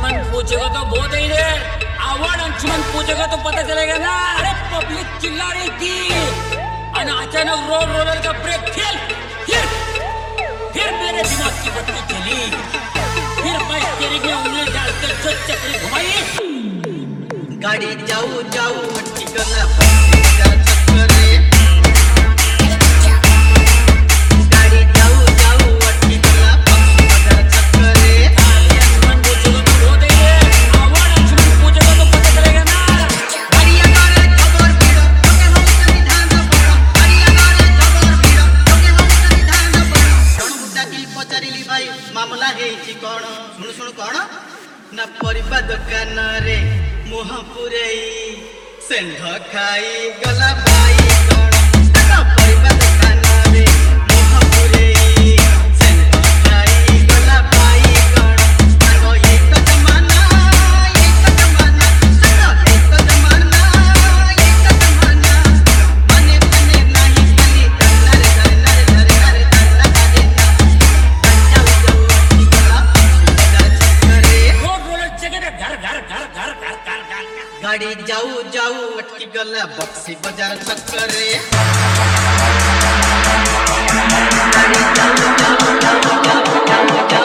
अंशुमन पूछेगा तो बहुत ही रे। आवाज अंशुमन पूछेगा तो पता चलेगा ना। अरे पब्लिक चिल्ला रही थी और अचानक रोलर का ब्रेक फेल। फिर मेरे दिमाग की बत्ती चली। फिर मैं स्टीयरिंग में उंगली डालकर जो चक्री घुमाई। गाड़ी जाऊ जाऊ अटकी गला बक्सी बजार चक्करे। गाड़ी जाऊ जाऊ अटकी गला बक्सी बजार चक्करे। अंशुमन पूछेगा तो बहुत ही रे। आवाज अंशुमन पूछेगा तो पता चलेगा ना। गाड़िया करे खबर भीड़ लोके हम संविधान पढ़। गाड़िया करे खबर भीड़ लोके हम संविधान पढ़। जण बुड्ढा की पचारिली भाई मामला हेची कोण। सुन सुन कोण ना परिबा दुकान रे मुह पुरेई सेंध खाई गला भाई कोण। ना परिबा दुकान रे मुह पुरेई सेंध खाई गला भाई कोण। सागो एक जमाना सागो एक जमाना मने मने नाही खाली करना रे करना काजे ना। जाऊ जाऊ अटकी गला बक्सी बजार चक्करे। रोलर जगह घर। गाड़ी जाऊ जाऊ अटकी गला बक्सी बजार चक्करे। गाड़ी जाऊ जाऊ जाऊ जाऊ जाऊ